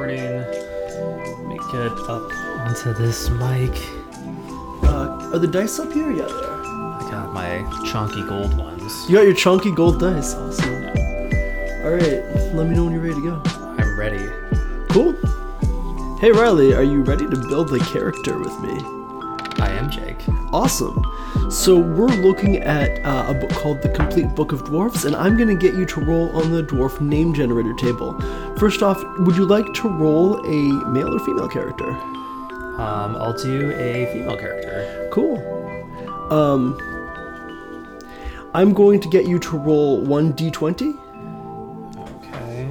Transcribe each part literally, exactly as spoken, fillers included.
recording. Let me get up onto this mic. Uh, are the dice up here? Yeah, they are. I got my chunky gold ones. You got your chunky gold dice. Awesome. Alright, let me know when you're ready to go. I'm ready. Cool. Hey Riley, are you ready to build a character with me? I am Jake. Awesome. So we're looking at uh, a book called The Complete Book of Dwarfs, and I'm going to get you to roll on the dwarf name generator table. First off, would you like to roll a male or female character? Um, I'll do a female character. Cool. Um, I'm going to get you to roll one d twenty. Okay.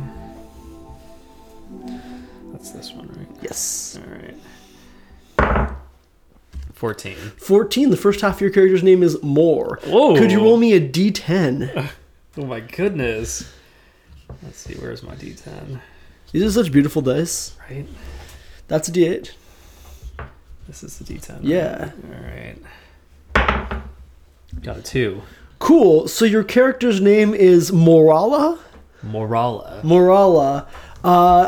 That's this one, right? Yes. All right. fourteen. fourteen. The first half of your character's name is Moore. Whoa. Could you roll me a d ten? Oh my goodness. Let's see, where's my d ten? These are such beautiful dice. Right? That's a d eight. This is the d ten. Right? Yeah. All right. Got a two. Cool. So your character's name is Morala? Morala. Morala. Uh,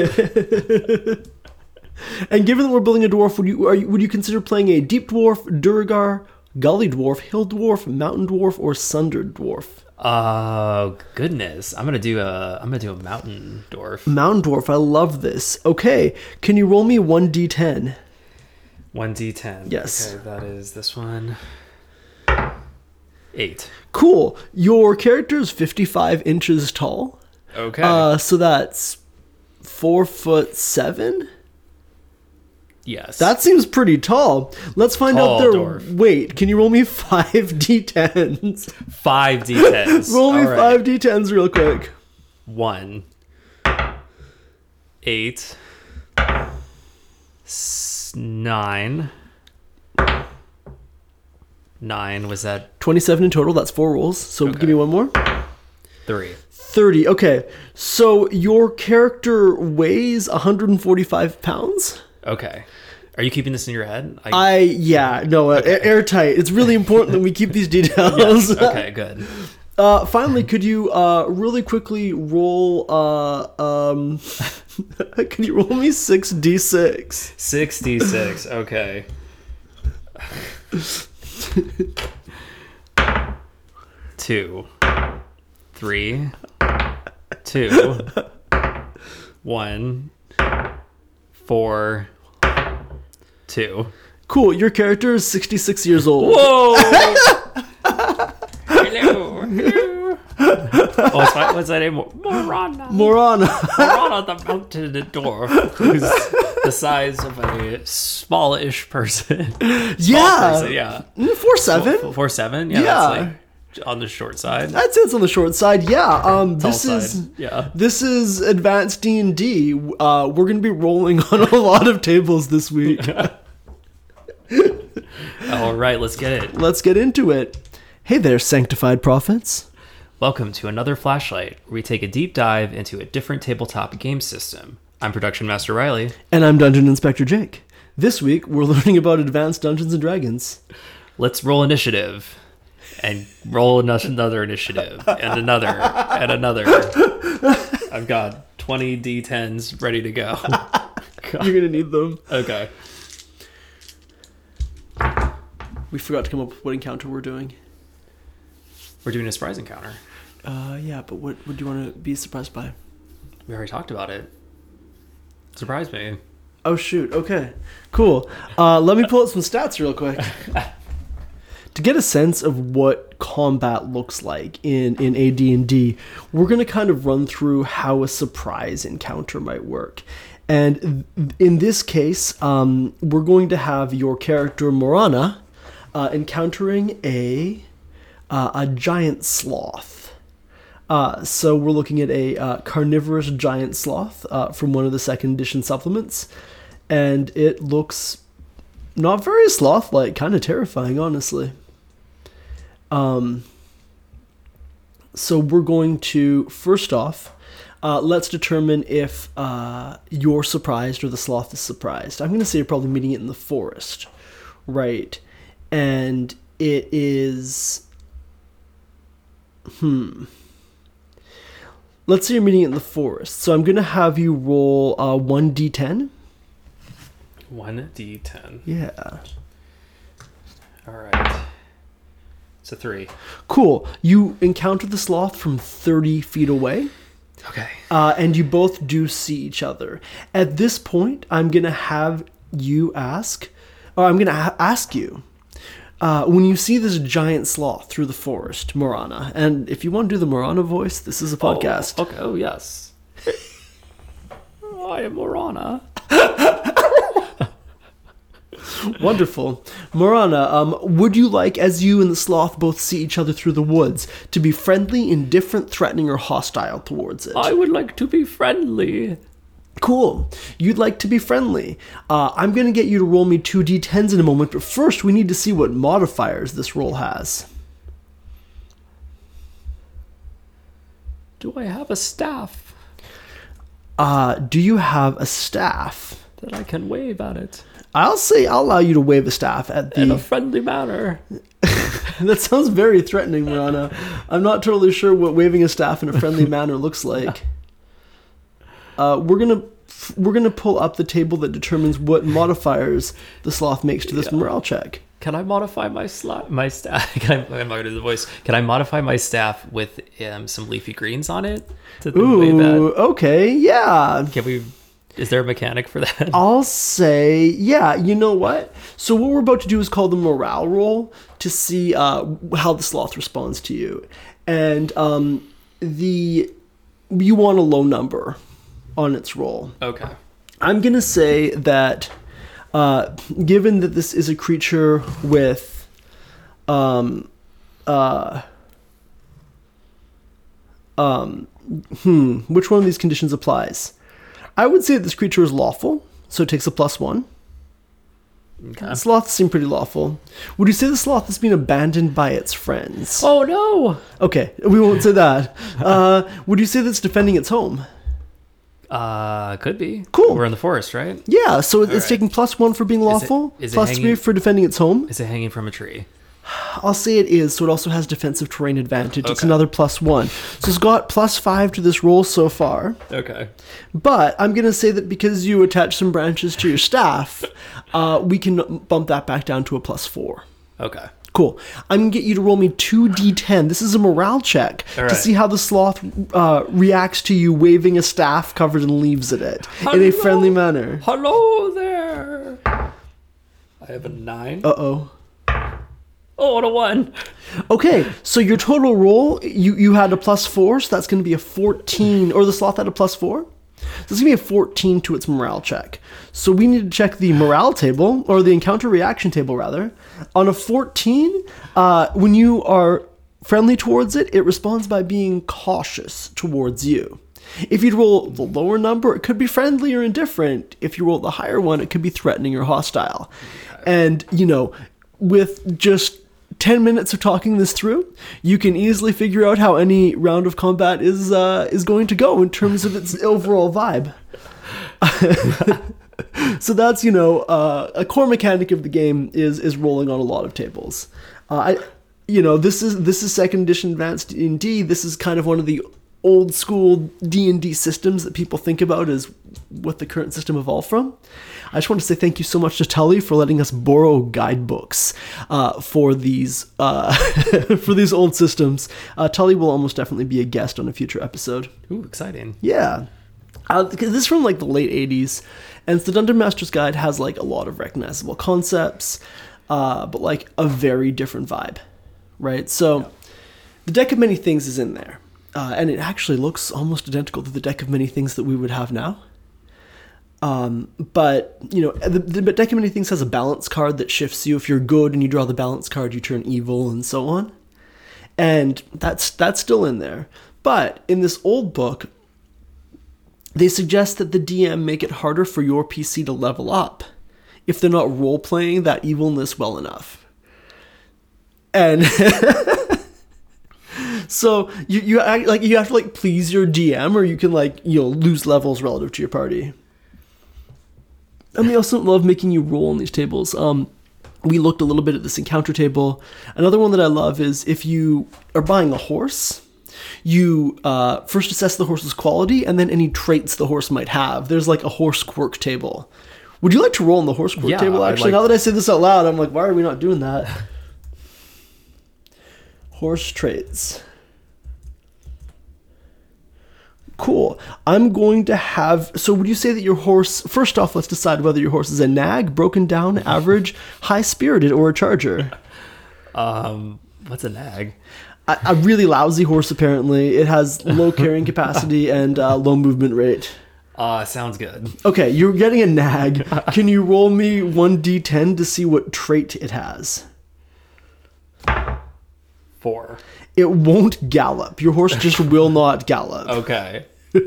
and given that we're building a dwarf, would you, are you would you consider playing a deep dwarf, Duergar, gully dwarf, hill dwarf, mountain dwarf, or sundered dwarf? Oh goodness! I'm gonna do a I'm gonna do a mountain dwarf. Mountain dwarf. I love this. Okay, can you roll me one d ten? One d ten. Yes. Okay, that is this one. Eight. Cool. Your character is fifty-five inches tall. Okay. Uh, so that's four foot seven. Yes. That seems pretty tall. Let's find Tall out their dwarf. weight. Can you roll me five d tens? five d tens. Roll me All right. five d tens real quick. One. Eight. S- nine. Nine. Was that twenty-seven in total. That's four rolls. So Okay. give me one more. three? thirty. Okay. So your character weighs one hundred forty-five pounds. Okay. Are you keeping this in your head? I, yeah, no, uh, Okay. airtight. It's really important that we keep these details. Yes. Okay. Good. Uh, finally, could you uh, really quickly roll, uh, um, can you roll me six d six? sixty-six. Okay. Two. Three. Two. One. Four. Two. Cool, your character is sixty-six years old. Whoa! Hello. Hello. Oh, what's, my, what's that name? Morana. Morana. Morana the mountain dwarf, who's the size of a smallish person. Small Yeah. person, yeah. Mm, four seven. Four, four seven? Yeah, Yeah. that's like on the short side. I'd say it's on the short side. Yeah. Um. Tall This side. is Yeah. this is advanced D and D. Uh, we're gonna be rolling on a lot of tables this week. All right, let's get it. Let's get into it. Hey there, sanctified prophets. Welcome to another Flashlight, where we take a deep dive into a different tabletop game system. I'm Production Master Riley. And I'm Dungeon Inspector Jake. This week we're learning about Advanced Dungeons and Dragons. Let's roll initiative. And roll ano- another initiative. And another. And another. I've got twenty d tens ready to go. You're gonna need them. Okay. We forgot to come up with what encounter we're doing. We're doing a surprise encounter. Uh, yeah, but what what do you want to be surprised by? We already talked about it. Surprise me. Oh shoot. Okay. Cool. Uh, let me pull up some stats real quick. To get a sense of what combat looks like in, in A D and D, we're going to kind of run through how a surprise encounter might work. And in this case, um, we're going to have your character Morana uh, encountering a uh, a giant sloth. Uh, so we're looking at a uh, carnivorous giant sloth uh, from one of the second edition supplements. And it looks not very sloth-like, kind of terrifying, honestly. Um, so we're going to, first off, uh, let's determine if uh, you're surprised or the sloth is surprised. I'm going to say you're probably meeting it in the forest, right? And it is... Hmm... let's say you're meeting in the forest. So I'm going to have you roll uh, one d ten. one d ten. Yeah. All right. It's a three. Cool. You encounter the sloth from thirty feet away. Okay. Uh, and you both do see each other. At this point, I'm going to have you ask, or I'm going to ha- ask you, uh, when you see this giant sloth through the forest, Morana, and if you want to do the Morana voice, this is a podcast. Oh, okay. Oh, yes. I am Morana. Wonderful. Morana, um, would you like, as you and the sloth both see each other through the woods, to be friendly, indifferent, threatening, or hostile towards it? I would like to be friendly. Cool. You'd like to be friendly. Uh, I'm going to get you to roll me two d tens in a moment, but first we need to see what modifiers this roll has. Do I have a staff Uh, do you have a staff? that I can wave at it I'll say I'll allow you to wave a staff at in a the... friendly manner? That sounds very threatening, Morana. I'm not totally sure what waving a staff in a friendly manner looks like. Uh, we're gonna we're gonna pull up the table that determines what modifiers the sloth makes to this Yeah. morale check. Can I modify my sla- my staff? Can I? I'm not gonna do the voice. Can I modify my staff with um, some leafy greens on it to wave at? Ooh, okay, yeah. Can we? Is there a mechanic for that? I'll say, yeah, you know what? So what we're about to do is called the morale roll to see uh, how the sloth responds to you. And um, the you want a low number on its roll. Okay. I'm going to say that uh, given that this is a creature with um, uh, um, hmm, which one of these conditions applies? I would say that this creature is lawful, so it takes a plus one. Okay. Sloths seem pretty lawful. Would you say the sloth has been abandoned by its friends? Oh no! Okay, we won't say that. Uh, would you say that it's defending its home? Uh, could be. Cool. We're in the forest, right? Yeah, so it's right. taking plus one for being lawful, is it plus hanging- three for defending its home. Is it hanging from a tree? I'll say it is, so it also has defensive terrain advantage. It's Okay. another plus one. So it's got plus five to this roll so far. Okay. But I'm going to say that because you attach some branches to your staff, uh, we can bump that back down to a plus four. Okay. Cool. I'm going to get you to roll me two d ten. This is a morale check All to right. see how the sloth uh, reacts to you waving a staff covered in leaves at it in a Hello? friendly manner. Hello there. I have a nine. Uh-oh. Oh, and a one. Okay, so your total roll, you, you had a plus four, so that's going to be a fourteen, or the sloth had a plus four? So it's going to be a fourteen to its morale check. So we need to check the morale table, or the encounter reaction table, rather. On a fourteen, uh, when you are friendly towards it, it responds by being cautious towards you. If you roll the lower number, it could be friendly or indifferent. If you roll the higher one, it could be threatening or hostile. And, you know, with just ten minutes of talking this through, you can easily figure out how any round of combat is uh, is going to go in terms of its overall vibe. So that's, you know, uh, a core mechanic of the game is is rolling on a lot of tables. Uh, I, you know, this is this is second edition advanced D and D. This is kind of one of the old school D and D systems that people think about as what the current system evolved from. I just want to say thank you so much to Tully for letting us borrow guidebooks uh, for these uh, for these old systems. Uh, Tully will almost definitely be a guest on a future episode. Ooh, exciting. Yeah. Uh, this is from like the late eighties, and the Dungeon Master's Guide has like a lot of recognizable concepts, uh, but like a very different vibe, right? So Yeah. the Deck of Many Things is in there, uh, and it actually looks almost identical to the Deck of Many Things that we would have now. Um, but, you know, the, the Deck of Many Things has a balance card that shifts you. If you're good and you draw the balance card, you turn evil and so on. And that's that's still in there. But in this old book, they suggest that the D M make it harder for your P C to level up if they're not role-playing that evilness well enough. And so you you act, like you have to like please your D M, or you can like, you know, lose levels relative to your party. And they also love making you roll on these tables. Um, we looked a little bit at this encounter table. Another one that I love is if you are buying a horse, You uh, first assess the horse's quality and then any traits the horse might have. There's like a horse quirk table. Would you like to roll on the horse quirk Yeah, table, I'd actually? like- Now that I say this out loud, I'm like, why are we not doing that? Horse traits. Cool. I'm going to have... So would you say that your horse... First off, let's decide whether your horse is a nag, broken down, average, high-spirited, or a charger. Um, what's a nag? A, a really lousy horse, apparently. It has low carrying capacity and uh, low movement rate. Uh, sounds good. Okay, you're getting a nag. Can you roll me one d ten to see what trait it has? Four. It won't gallop. Your horse just will not gallop. Okay.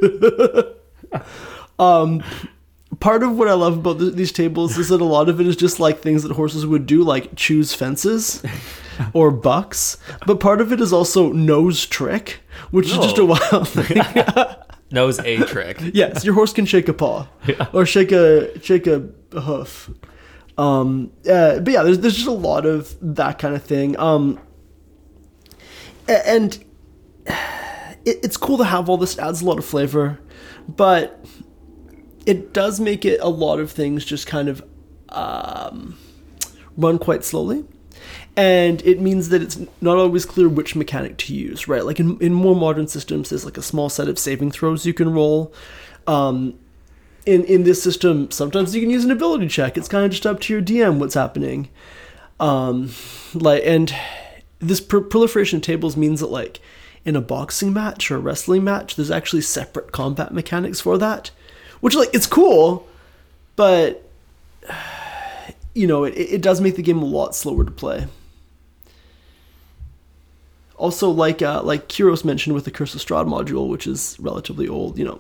Part of what I love about th- these tables is that a lot of it is just like things that horses would do, like choose fences or bucks. But part of it is also nose trick, which is just a Oh. wild thing. Nose a trick. Yes, your horse can shake a paw or shake a shake a, a hoof. Um, uh, but yeah, there's there's just a lot of that kind of thing. Um, a- and it, it's cool to have all this. Adds a lot of flavor, but it does make it a lot of things just kind of um, run quite slowly. And it means that it's not always clear which mechanic to use, right? Like in, in more modern systems, there's like a small set of saving throws you can roll. Um, in, in this system, sometimes you can use an ability check. It's kind of just up to your D M what's happening. Um, like, and this pr- proliferation of tables means that like in a boxing match or a wrestling match, there's actually separate combat mechanics for that, which like it's cool, but you know, it, it does make the game a lot slower to play. Also, like uh, like Kyros mentioned with the Curse of Strahd module, which is relatively old, you know,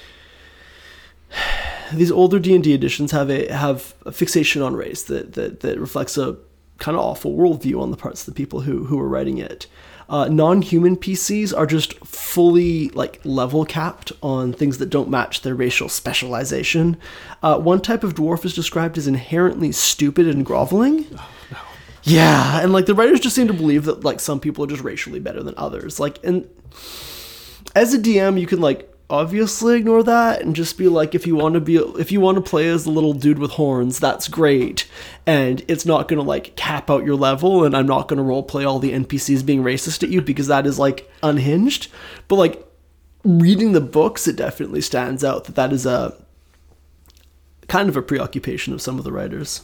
these older D and D editions have a have a fixation on race that that, that reflects a kind of awful worldview on the parts of the people who who are writing it. Uh, non-human P Cs are just fully like level capped on things that don't match their racial specialization. Uh, one type of dwarf is described as inherently stupid and groveling. Oh, no. Yeah, and like the writers just seem to believe that like some people are just racially better than others. Like, and as a D M, you can like obviously ignore that and just be like, if you want to be, if you want to play as the little dude with horns, that's great, and it's not gonna like cap out your level, and I'm not gonna role play all the N P Cs being racist at you because that is like unhinged. But like reading the books, it definitely stands out that that is a kind of a preoccupation of some of the writers.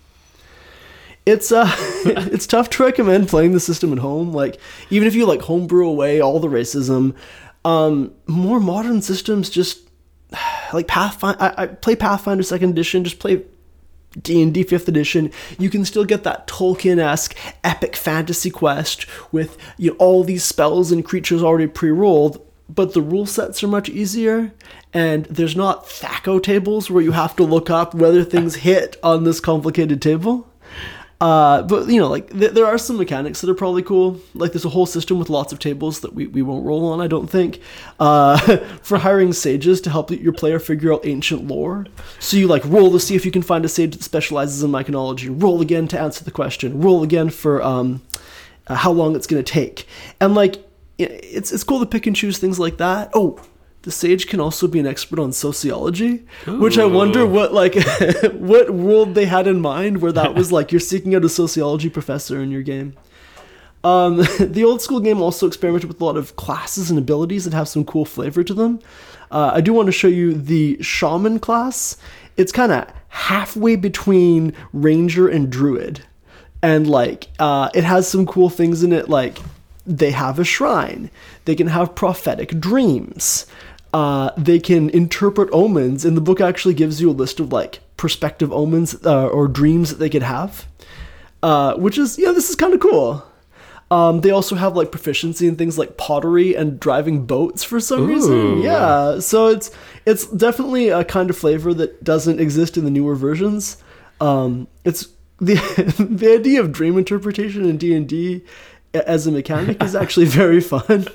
It's uh, it's tough to recommend playing the system at home. Like even if you like homebrew away all the racism. Um, more modern systems just like Pathfinder. I, I play Pathfinder Second Edition. Just play D and D Fifth Edition. You can still get that Tolkien-esque epic fantasy quest with you know all these spells and creatures already pre-rolled, but the rule sets are much easier, and there's not Thaco tables where you have to look up whether things hit on this complicated table. Uh, but, you know, like, th- there are some mechanics that are probably cool. Like, there's a whole system with lots of tables that we, we won't roll on, I don't think, uh, for hiring sages to help your player figure out ancient lore. So you, like, roll to see if you can find a sage that specializes in myconology, roll again to answer the question, roll again for um, uh, how long it's going to take. And, like, it's it's cool to pick and choose things like that. Oh, the sage can also be an expert on sociology, Ooh. Which I wonder what like what world they had in mind where that was like you're seeking out a sociology professor in your game. Um, the old school game also experimented with a lot of classes and abilities that have some cool flavor to them. Uh, I do want to show you the shaman class. It's kind of halfway between ranger and druid, and like uh, it has some cool things in it. Like they have a shrine, they can have prophetic dreams. Uh, they can interpret omens, and the book actually gives you a list of like prospective omens uh, or dreams that they could have, uh, which is, yeah, this is kind of cool. Um, they also have like proficiency in things like pottery and driving boats for some Ooh. reason. Yeah, so it's it's definitely a kind of flavor that doesn't exist in the newer versions. Um, it's the the idea of dream interpretation in D and D as a mechanic is actually very fun.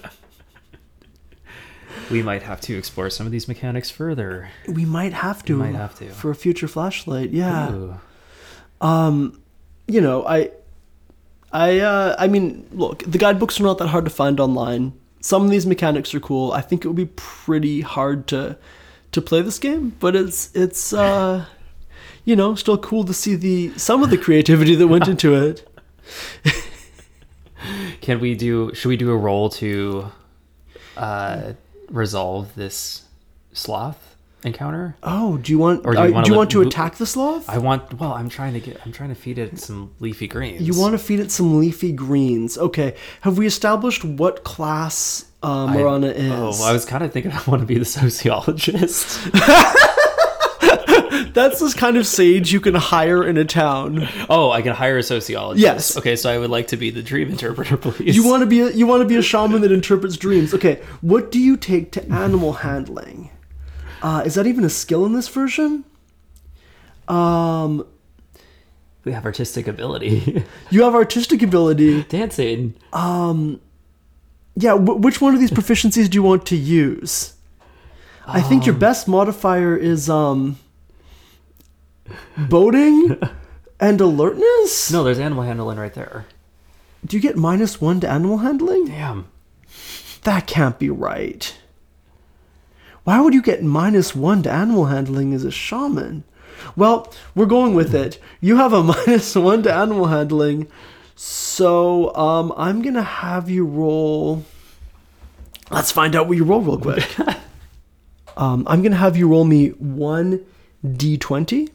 We might have to explore some of these mechanics further. We might have to. We might have to. For a future flashlight, yeah. Ooh. Um, you know, I, I, uh, I mean, look, the guidebooks are not that hard to find online. some of these mechanics are cool. I think it would be pretty hard to to play this game, but it's it's uh, you know, still cool to see the some of the creativity that went into it. Can we do? Should we do a roll to uh, resolve this sloth encounter? Oh, do you want? Or do uh, you do wanna you let- want to who- attack the sloth? I want. Well, I'm trying to get. I'm trying to feed it some leafy greens. You want to feed it some leafy greens. Okay. Have we established what class uh, I- Marana is? Oh, I was kind of thinking I want to be the sociologist. That's this kind of sage you can hire in a town. Oh, I can hire a sociologist. Yes. Okay, so I would like to be the dream interpreter, please. You want to be a, you want to be a shaman that interprets dreams. Okay. What do you take to animal handling? Uh, is that even a skill in this version? Um, We have artistic ability. you have artistic ability. Dancing. Yeah. W- which one of these proficiencies do you want to use? I think your best modifier is um. boating and alertness? No, there's animal handling right there. Do you get minus one to animal handling? Damn. That can't be right. Why would you get minus one to animal handling as a shaman? Well, we're going with it. You have a minus one to animal handling. So um, I'm going to have you roll... Let's find out what you roll real quick. um, I'm going to have you roll me one d twenty.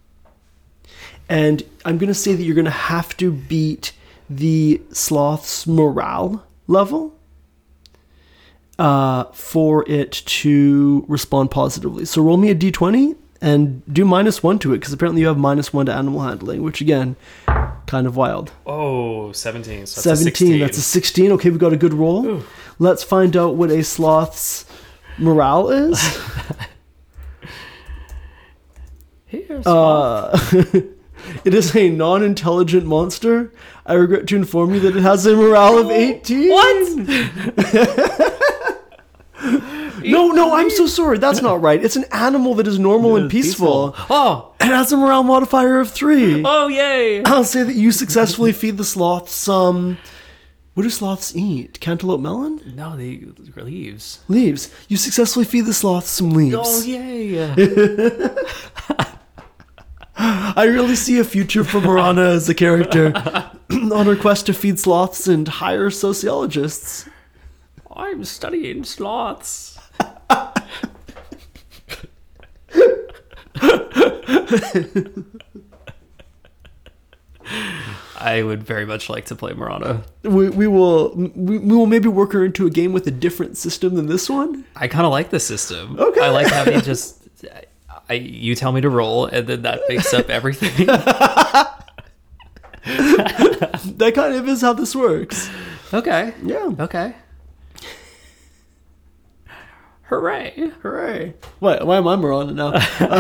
And I'm going to say that you're going to have to beat the sloth's morale level uh, for it to respond positively. So roll me a d twenty and do minus one to it, because apparently you have minus one to animal handling, which again, kind of wild. Oh, seventeen. So that's seventeen, a sixteen. that's a sixteen. Okay, we got a good roll. Ooh. Let's find out what a sloth's morale is. Here's Uh, it is a non-intelligent monster. I regret to inform you that it has a morale of eighteen. What? No, no, I'm so sorry. That's not right. It's an animal that is normal and peaceful. Oh, It has a morale modifier of three. oh, yay! I'll say that you successfully feed the sloth some... What do sloths eat? Cantaloupe melon? No, they leaves. Leaves. You successfully feed the sloth some leaves. Oh, yay! I really see a future for Marana as a character on her quest to feed sloths and hire sociologists. I'm studying sloths. I would very much like to play Marana. We, we will we, we will maybe work her into a game with a different system than this one. I kind of like the system. Okay. I like having just... I, you tell me to roll, and then that makes up everything. That kind of is how this works. Okay. Yeah. Okay. Hooray. Hooray. Why, why am I Marana now?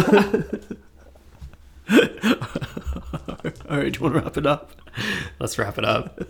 All right, do you want to wrap it up? Let's wrap it up.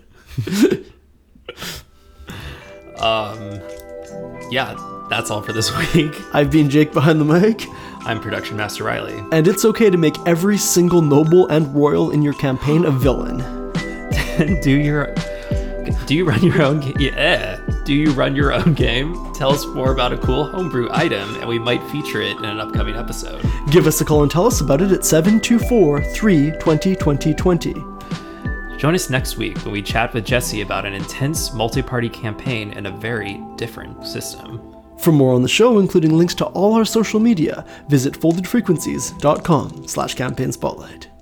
um, yeah, that's all for this week. I've been Jake behind the mic. I'm Production Master Riley. And it's okay to make every single noble and royal in your campaign a villain. do your do you run your own game? Yeah. Do you run your own game? Tell us more about a cool homebrew item, and we might feature it in an upcoming episode. Give us a call and tell us about it at seven two four, three two zero, two zero two zero. Join us next week when we chat with Jesse about an intense multi-party campaign and a very different system. For more on the show, including links to all our social media, visit folded frequencies dot com slash campaign spotlight.